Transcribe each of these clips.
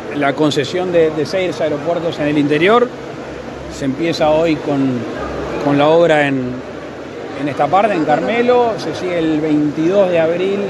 la concesión de 6 aeropuertos en el interior. Se empieza hoy con la obra en esta parte, en Carmelo, se sigue el 22 de abril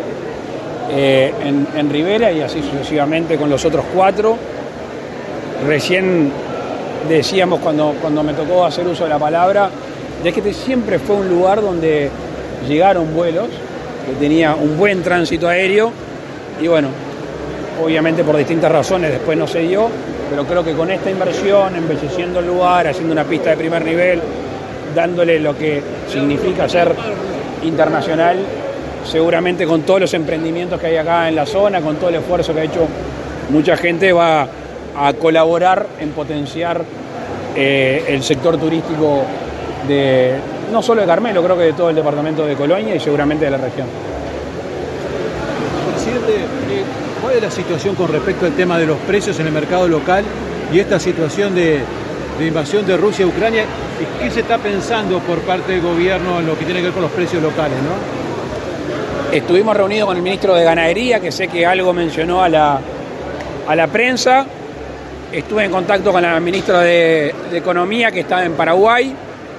en Rivera y así sucesivamente con los otros 4. Recién decíamos cuando me tocó hacer uso de la palabra, de que este siempre fue un lugar donde llegaron vuelos, que tenía un buen tránsito aéreo y bueno, obviamente por distintas razones después no se dio, pero creo que con esta inversión, embelleciendo el lugar, haciendo una pista de primer nivel, dándole lo que significa ser internacional, seguramente con todos los emprendimientos que hay acá en la zona, con todo el esfuerzo que ha hecho mucha gente, va a colaborar en potenciar el sector turístico no solo de Carmelo, creo que de todo el departamento de Colonia y seguramente de la región. Presidente, ¿cuál es la situación con respecto al tema de los precios en el mercado local y esta situación de invasión de Rusia a Ucrania? ¿Qué se está pensando por parte del gobierno en lo que tiene que ver con los precios locales, no? Estuvimos reunidos con el ministro de Ganadería, que sé que algo mencionó a la prensa. Estuve en contacto con la ministra de Economía, que está en Paraguay.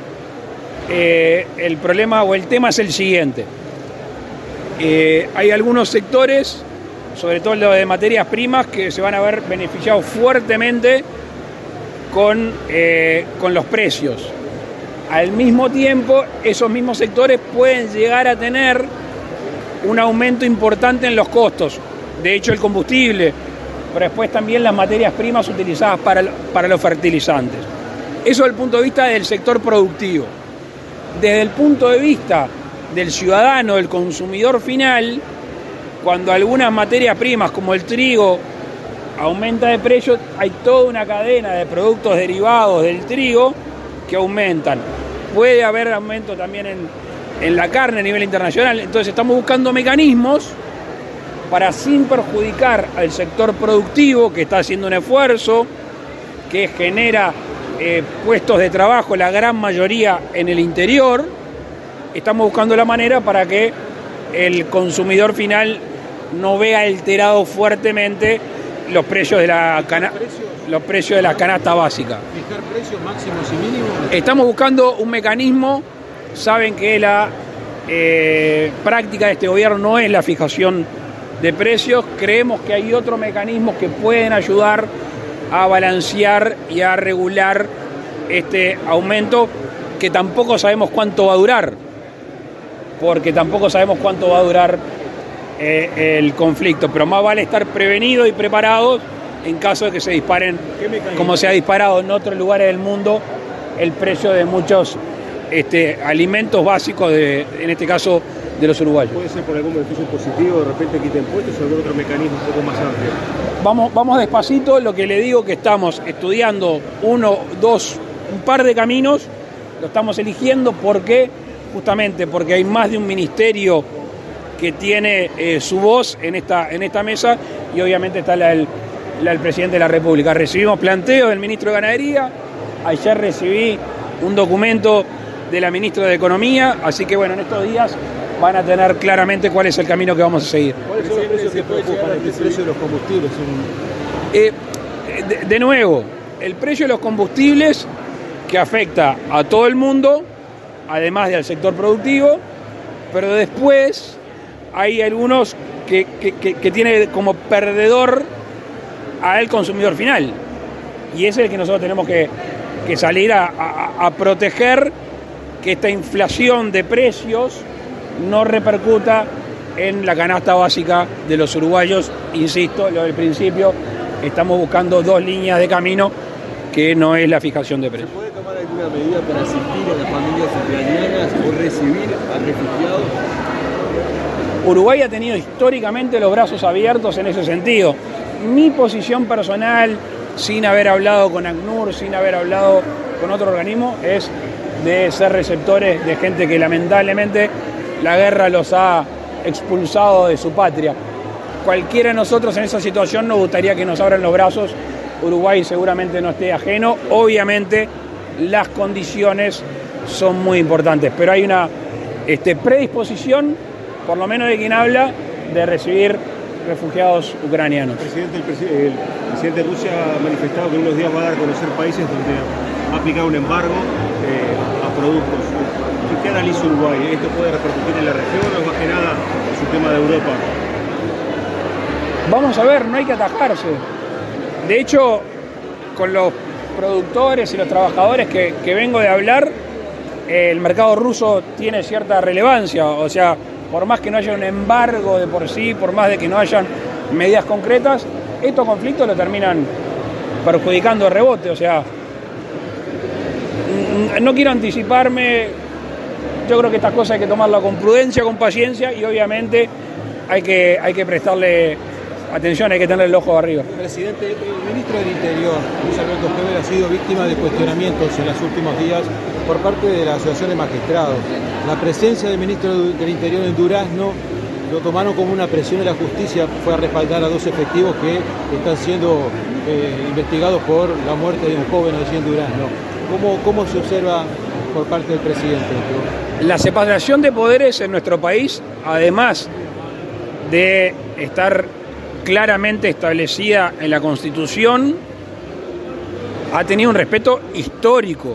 El problema o el tema es el siguiente. Hay algunos sectores, sobre todo lo de materias primas, que se van a ver beneficiados fuertemente con los precios. Al mismo tiempo, esos mismos sectores pueden llegar a tener un aumento importante en los costos. De hecho, el combustible, pero después también las materias primas utilizadas para los fertilizantes. Eso desde el punto de vista del sector productivo. Desde el punto de vista del ciudadano, del consumidor final, cuando algunas materias primas como el trigo aumenta de precio, hay toda una cadena de productos derivados del trigo que aumentan. Puede haber aumento también en la carne a nivel internacional. Entonces estamos buscando mecanismos para, sin perjudicar al sector productivo que está haciendo un esfuerzo, que genera puestos de trabajo, la gran mayoría en el interior, estamos buscando la manera para que el consumidor final no vea alterado fuertemente los precios de la canasta básica. ¿Fijar precios máximos y mínimos? Estamos buscando un mecanismo. Saben que la práctica de este gobierno no es la fijación de precios. Creemos que hay otros mecanismos que pueden ayudar a balancear y a regular este aumento, que tampoco sabemos cuánto va a durar, porque tampoco sabemos cuánto va a durar el conflicto, pero más vale estar prevenidos y preparados en caso de que se disparen, como se ha disparado en otros lugares del mundo, el precio de muchos alimentos básicos, en este caso de los uruguayos. ¿Puede ser por algún beneficio positivo, de repente quita impuestos o algún otro mecanismo un poco más amplio? Vamos despacito. Lo que le digo que estamos estudiando un par de caminos, lo estamos eligiendo. ¿Por qué? Justamente porque hay más de un ministerio que tiene su voz en esta mesa y obviamente está el presidente de la República. Recibimos planteos del ministro de Ganadería, ayer recibí un documento de la ministra de Economía, así que bueno, en estos días van a tener claramente cuál es el camino que vamos a seguir. ¿Cuáles son los precios que preocupan? ¿El precio de los combustibles? De nuevo, el precio de los combustibles que afecta a todo el mundo, además del sector productivo, pero después hay algunos que tiene como perdedor al consumidor final. Y ese es el que nosotros tenemos que salir a proteger, que esta inflación de precios no repercuta en la canasta básica de los uruguayos. Insisto, lo del principio, estamos buscando 2 líneas de camino, que no es la fijación de precios. ¿Se puede tomar alguna medida para asistir a las familias ucranianas o recibir a refugiados? Uruguay ha tenido históricamente los brazos abiertos en ese sentido. Mi posición personal, sin haber hablado con ACNUR, sin haber hablado con otro organismo, es de ser receptores de gente que lamentablemente la guerra los ha expulsado de su patria. Cualquiera de nosotros en esa situación nos gustaría que nos abran los brazos. Uruguay seguramente no esté ajeno. Obviamente las condiciones son muy importantes, pero hay una predisposición, por lo menos de quien habla, de recibir refugiados ucranianos. Presidente, el presidente de Rusia ha manifestado que en unos días va a dar a conocer países donde va a aplicar un embargo a productos. ¿Qué analiza Uruguay? ¿Esto puede repercutir en la región o es más que nada su tema de Europa? Vamos a ver, no hay que atajarse. De hecho, con los productores y los trabajadores que vengo de hablar, el mercado ruso tiene cierta relevancia. O sea, por más que no haya un embargo de por sí, por más de que no hayan medidas concretas, estos conflictos lo terminan perjudicando de rebote. O sea, no quiero anticiparme. Yo creo que estas cosas hay que tomarlas con prudencia, con paciencia y obviamente hay que prestarle atención, hay que tener el ojo arriba. Presidente, el ministro del Interior, Luis Alberto Heber, ha sido víctima de cuestionamientos en los últimos días por parte de la Asociación de Magistrados. La presencia del ministro del Interior en Durazno lo tomaron como una presión de la justicia, fue a respaldar a 2 efectivos que están siendo investigados por la muerte de un joven allí en Durazno. ¿Cómo se observa por parte del presidente? La separación de poderes en nuestro país, además de estar claramente establecida en la Constitución, ha tenido un respeto histórico.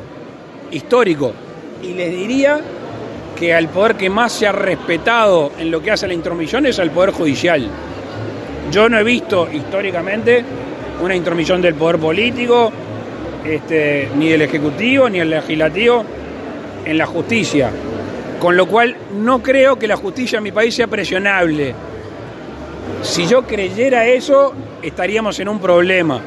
Y les diría que al poder que más se ha respetado en lo que hace a la intromisión es al Poder Judicial. Yo no he visto históricamente una intromisión del poder político, ni del Ejecutivo, ni del Legislativo en la justicia. Con lo cual no creo que la justicia en mi país sea presionable. Si yo creyera eso, estaríamos en un problema.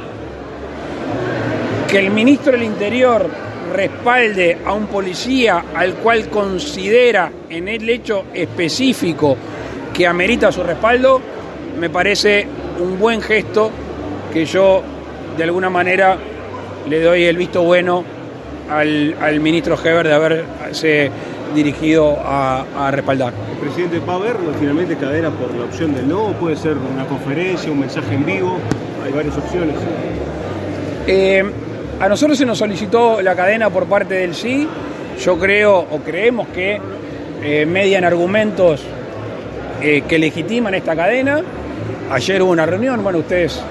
Que el ministro del Interior respalde a un policía al cual considera en el hecho específico que amerita su respaldo, me parece un buen gesto que yo de alguna manera le doy el visto bueno al ministro Heber de haberse dirigido a respaldar. ¿El presidente va a haber finalmente cadena por la opción del no? ¿Puede ser una conferencia, un mensaje en vivo? Hay varias opciones. A nosotros se nos solicitó la cadena por parte del sí. Yo creo o creemos que median argumentos que legitiman esta cadena. Ayer hubo una reunión, bueno, ustedes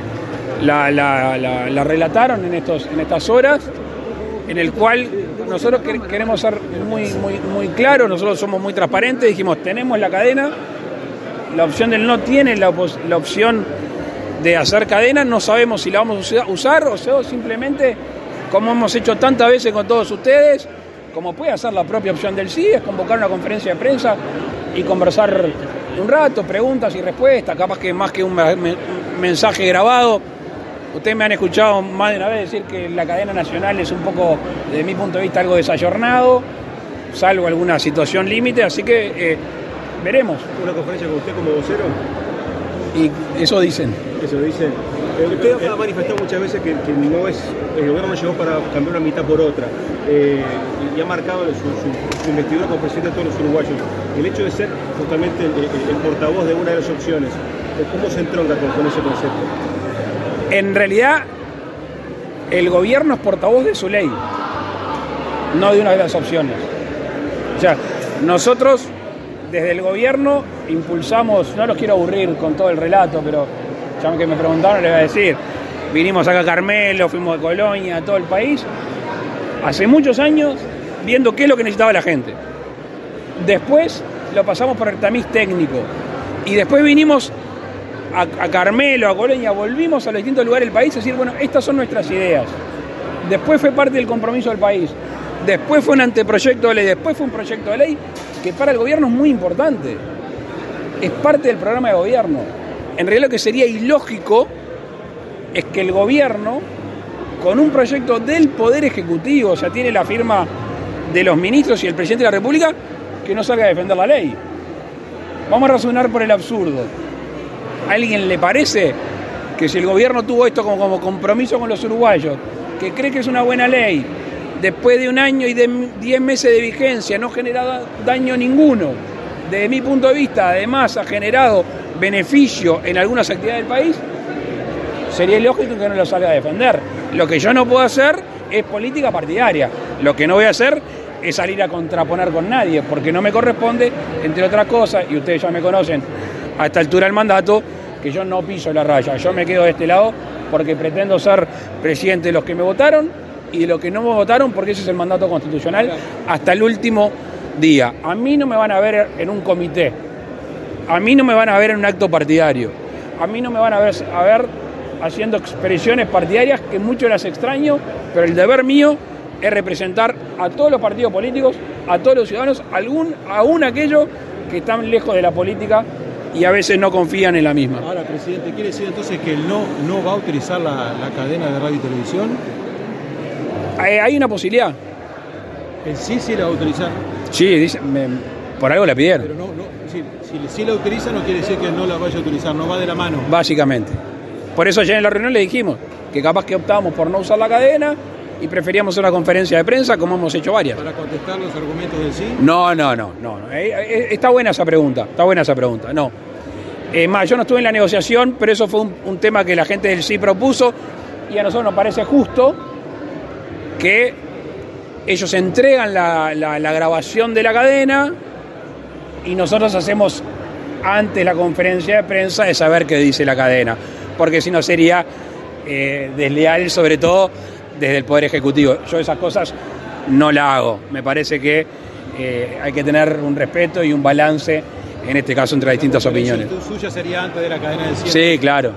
la relataron en estas horas, en el cual nosotros queremos ser muy claros, nosotros somos muy transparentes, dijimos, tenemos la cadena, la opción del no tiene la opción de hacer cadena, no sabemos si la vamos a usar o sea, simplemente, como hemos hecho tantas veces con todos ustedes, como puede hacer la propia opción del sí, es convocar una conferencia de prensa y conversar un rato, preguntas y respuestas, capaz que más que un mensaje grabado. Ustedes me han escuchado más de una vez decir que la cadena nacional es un poco, desde mi punto de vista, algo desayornado, salvo alguna situación límite, así que veremos. ¿Una conferencia con usted como vocero? Y eso dicen. Eso dicen. Usted ha manifestado muchas veces que no es, el gobierno no llegó para cambiar una mitad por otra y ha marcado su investidura como presidente de todos los uruguayos. El hecho de ser justamente el portavoz de una de las opciones, ¿cómo se entronca con ese concepto? En realidad, el gobierno es portavoz de su ley, no de una de las opciones. O sea, nosotros desde el gobierno impulsamos, no los quiero aburrir con todo el relato, pero ya que me preguntaron les voy a decir, vinimos acá a Carmelo, fuimos a Colonia, a todo el país, hace muchos años viendo qué es lo que necesitaba la gente. Después lo pasamos por el tamiz técnico y después vinimos a Carmelo, a Colonia, volvimos a los distintos lugares del país a decir, bueno, estas son nuestras ideas. Después fue parte del compromiso del país. Después fue un anteproyecto de ley, después fue un proyecto de ley que para el gobierno es muy importante. Es parte del programa de gobierno. En realidad lo que sería ilógico es que el gobierno, con un proyecto del Poder Ejecutivo, o sea, tiene la firma de los ministros y el presidente de la República, que no salga a defender la ley. Vamos a razonar por el absurdo. ¿A alguien le parece que si el gobierno tuvo esto como compromiso con los uruguayos, que cree que es una buena ley, después de un año y de 10 meses de vigencia no genera daño ninguno, desde mi punto de vista, además ha generado beneficio en algunas actividades del país, sería ilógico que no lo salga a defender? Lo que yo no puedo hacer es política partidaria. Lo que no voy a hacer es salir a contraponer con nadie, porque no me corresponde, entre otras cosas, y ustedes ya me conocen a esta altura del mandato que yo no piso la raya. Yo me quedo de este lado porque pretendo ser presidente de los que me votaron y de los que no me votaron, porque ese es el mandato constitucional hasta el último día. A mí no me van a ver en un comité, a mí no me van a ver en un acto partidario, a mí no me van a ver haciendo expresiones partidarias, que mucho las extraño, pero el deber mío es representar a todos los partidos políticos, a todos los ciudadanos, aún aquellos que están lejos de la política y a veces no confían en la misma. Ahora, presidente, ¿quiere decir entonces que él no va a utilizar la cadena de radio y televisión? Hay una posibilidad. ¿Él sí la va a utilizar? Sí, dice, por algo la pidieron. Pero si la utiliza no quiere decir que no la vaya a utilizar, no va de la mano. Básicamente. Por eso ayer en la reunión le dijimos que capaz que optábamos por no usar la cadena y preferíamos una conferencia de prensa, como hemos hecho varias. ¿Para contestar los argumentos del sí? No. Está buena esa pregunta, no. Más, yo no estuve en la negociación, pero eso fue un tema que la gente del sí propuso y a nosotros nos parece justo que ellos entregan la grabación de la cadena y nosotros hacemos antes la conferencia de prensa de saber qué dice la cadena, porque si no sería desleal, sobre todo desde el Poder Ejecutivo. Yo esas cosas no la hago. Me parece que hay que tener un respeto y un balance, en este caso, entre las distintas opiniones. ¿La suya sería antes de la cadena del sí? Sí, claro.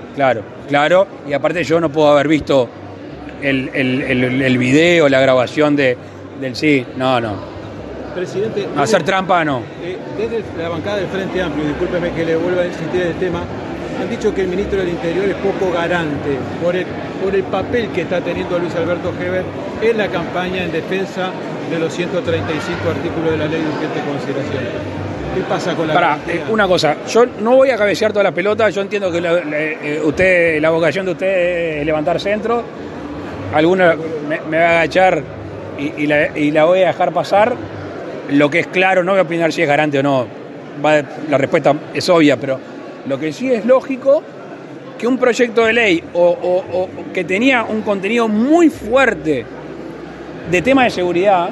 Y aparte yo no puedo haber visto el video, la grabación del sí. No. Presidente, hacer trampa no. Desde la bancada del Frente Amplio, discúlpeme que le vuelva a insistir en el tema, han dicho que el ministro del Interior es poco garante por el papel que está teniendo Luis Alberto Heber en la campaña en defensa de los 135 artículos de la ley de urgente consideración. ¿Qué pasa con la garantía? Una cosa, yo no voy a cabecear todas las pelotas, yo entiendo que la vocación de usted es levantar centro, alguna me va a agachar y la voy a dejar pasar. Lo que es claro, no voy a opinar si es garante o no, la respuesta es obvia, pero lo que sí es lógico, que un proyecto de ley o que tenía un contenido muy fuerte de tema de seguridad,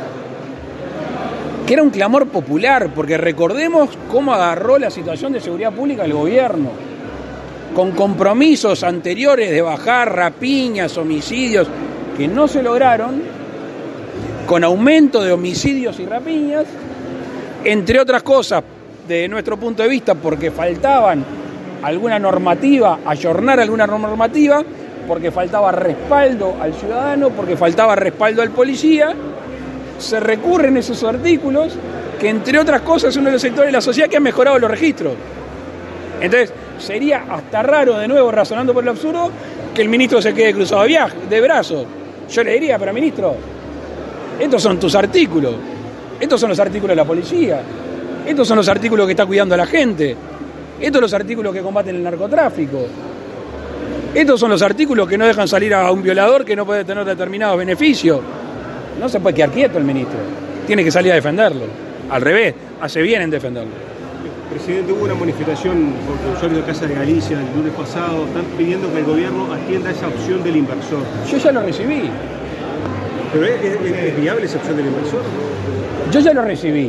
que era un clamor popular, porque recordemos cómo agarró la situación de seguridad pública el gobierno, con compromisos anteriores de bajar rapiñas, homicidios, que no se lograron, con aumento de homicidios y rapiñas, entre otras cosas, de nuestro punto de vista, porque faltaban alguna normativa, ayornar alguna normativa, porque faltaba respaldo al ciudadano, porque faltaba respaldo al policía, se recurren esos artículos que, entre otras cosas, es uno de los sectores de la sociedad que han mejorado los registros. Entonces, sería hasta raro, de nuevo, razonando por el absurdo, que el ministro se quede cruzado de brazos. Yo le diría, pero ministro, estos son tus artículos, estos son los artículos de la policía, estos son los artículos que está cuidando a la gente, estos son los artículos que combaten el narcotráfico, estos son los artículos que no dejan salir a un violador que no puede tener determinados beneficios. No se puede quedar quieto el ministro, tiene que salir a defenderlo. Al revés, hace bien en defenderlo. Presidente, hubo una manifestación por el usuario de Casa de Galicia el lunes pasado, están pidiendo que el gobierno atienda esa opción del inversor. Yo ya lo recibí. ¿Pero es viable esa opción del inversor? Yo ya lo recibí.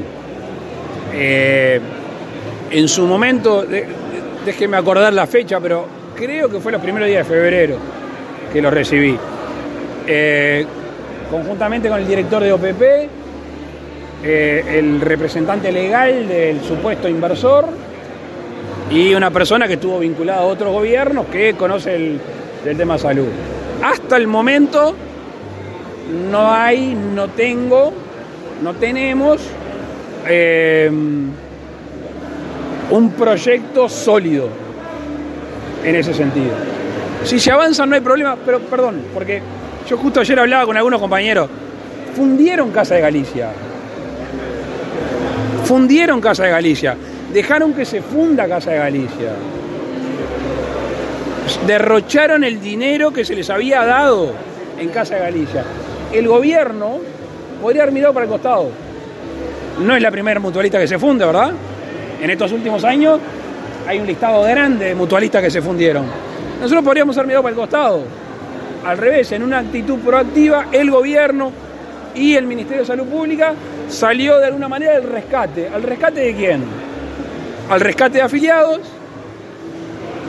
En su momento, déjeme acordar la fecha, pero creo que fue los primeros días de febrero que lo recibí. Conjuntamente con el director de OPP, el representante legal del supuesto inversor y una persona que estuvo vinculada a otros gobiernos que conoce el tema salud. Hasta el momento no tenemos un proyecto sólido en ese sentido. Si se avanza no hay problema, pero perdón, porque yo justo ayer hablaba con algunos compañeros, fundieron Casa de Galicia, dejaron que se funda Casa de Galicia, derrocharon el dinero que se les había dado en Casa de Galicia. El gobierno podría haber mirado para el costado. No es la primera mutualista que se funde, ¿verdad? En estos últimos años hay un listado grande de mutualistas que se fundieron. Nosotros podríamos haber mirado para el costado. Al revés, en una actitud proactiva, el gobierno y el Ministerio de Salud Pública salió de alguna manera del rescate. ¿Al rescate de quién? Al rescate de afiliados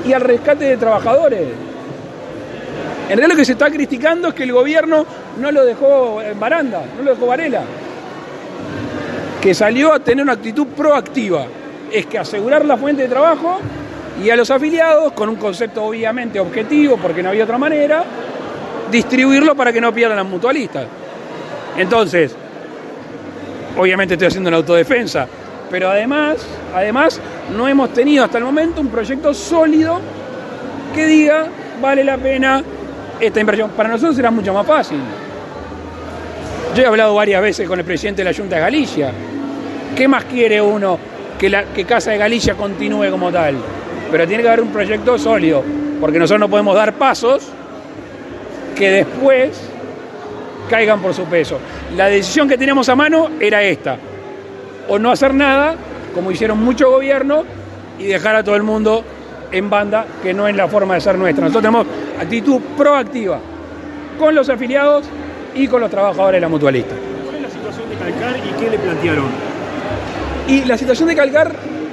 y al rescate de trabajadores. En realidad lo que se está criticando es que el gobierno no lo dejó en baranda, no lo dejó Varela, que salió a tener una actitud proactiva, es que asegurar la fuente de trabajo y a los afiliados, con un concepto obviamente objetivo, porque no había otra manera, distribuirlo para que no pierdan las mutualistas. Entonces, obviamente estoy haciendo una autodefensa, pero además no hemos tenido hasta el momento un proyecto sólido que diga vale la pena esta inversión. Para nosotros era mucho más fácil. Yo he hablado varias veces con el presidente de la Junta de Galicia. ¿Qué más quiere uno que Casa de Galicia continúe como tal? Pero tiene que haber un proyecto sólido, porque nosotros no podemos dar pasos que después caigan por su peso. La decisión que teníamos a mano era esta: o no hacer nada, como hicieron muchos gobiernos, y dejar a todo el mundo en banda, que no es la forma de ser nuestra. Nosotros tenemos actitud proactiva con los afiliados y con los trabajadores de la mutualista. ¿Cuál es la situación de Calcar y qué le plantearon? Y la situación de Calcar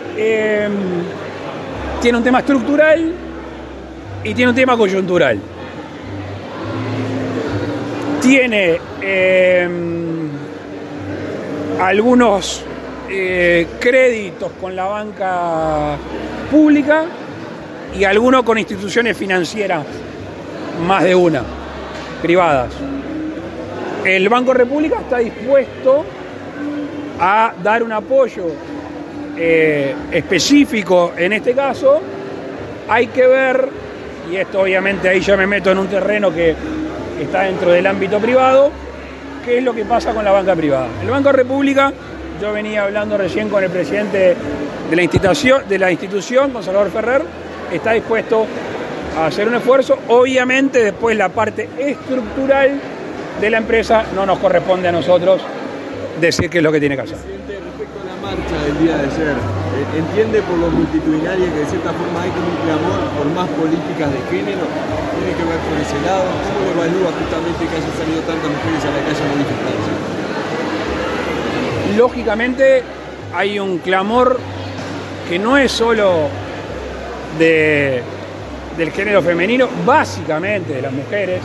tiene un tema estructural y tiene un tema coyuntural. Tiene algunos créditos con la banca pública y algunos con instituciones financieras, más de una, privadas. El Banco República está dispuesto a dar un apoyo específico en este caso. Hay que ver, y esto obviamente ahí ya me meto en un terreno que está dentro del ámbito privado, qué es lo que pasa con la banca privada. El Banco República, yo venía hablando recién con el presidente de la institución, con Salvador Ferrer, está dispuesto a hacer un esfuerzo. Obviamente después la parte estructural de la empresa no nos corresponde a nosotros decir qué es lo que tiene que hacer. Presidente, respecto a la marcha del día de ayer, ¿entiende por lo multitudinaria que de cierta forma hay como un clamor por más políticas de género? ¿Tiene que ver por ese lado? ¿Cómo lo evalúa justamente que hayan salido tantas mujeres a la calle a manifestarse? Lógicamente hay un clamor que no es solo del género femenino, básicamente de las mujeres,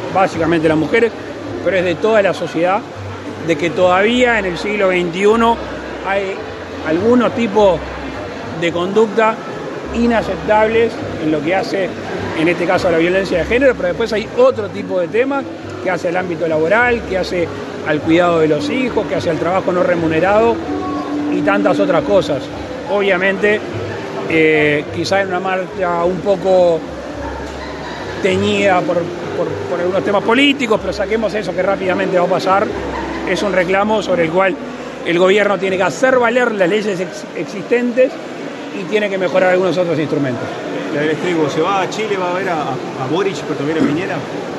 pero es de toda la sociedad, de que todavía en el siglo XXI hay algunos tipos de conducta inaceptables en lo que hace, en este caso, a la violencia de género, pero después hay otro tipo de temas que hace al ámbito laboral, que hace al cuidado de los hijos, que hace al trabajo no remunerado y tantas otras cosas. Obviamente, quizá en una marcha un poco teñida por algunos temas políticos, pero saquemos eso que rápidamente va a pasar. Es un reclamo sobre el cual el gobierno tiene que hacer valer las leyes existentes y tiene que mejorar algunos otros instrumentos. La del estribo, ¿se va a Chile, va a ver a Boric, pero también a Piñera?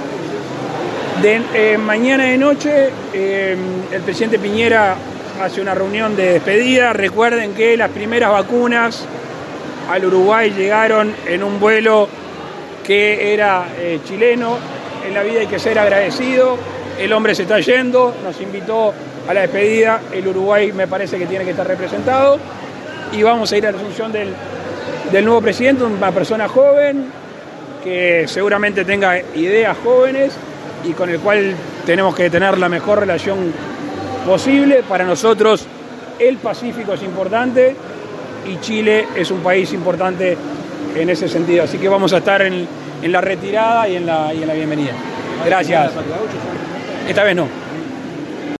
Mañana de noche el presidente Piñera hace una reunión de despedida. Recuerden que las primeras vacunas al Uruguay llegaron en un vuelo que era chileno. En la vida hay que ser agradecido. El hombre se está yendo, nos invitó a la despedida. El Uruguay me parece que tiene que estar representado. Y vamos a ir a la asunción del nuevo presidente, una persona joven, que seguramente tenga ideas jóvenes y con el cual tenemos que tener la mejor relación posible. Para nosotros el Pacífico es importante y Chile es un país importante en ese sentido. Así que vamos a estar en la retirada y en la bienvenida. Gracias. Esta vez no.